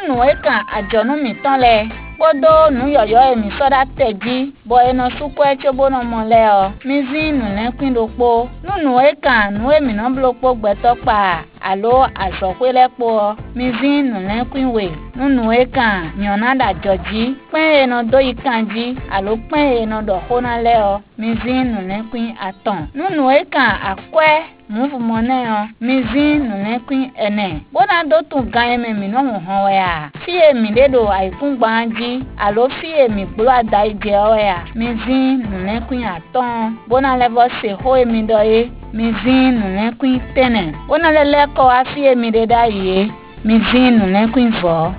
nunu eka ajonu mi tan le bodo nu yoyo emi soda teji bo eno sukwe chobo no mole o mizi nu le kwin lopo nunu eka nu emi no blopo gbetopa alo asokwe lepo mizi nu le kwin we nunu eka nyonada joji pen eno do ikanji alo pen eno do khona le o mizi nu le kwin aton nunu eka akwe move money o mizi nu le kwin ene bona do tun gan eme mi no hon we a fi emi dedo aikun gbanji alo fi emi glo adai je o ya mizi nu le kwin aton bona level se ho emi do e mizi nu le kwin tene bona lele ko a fi emi de da ye mizi nu le kwin vo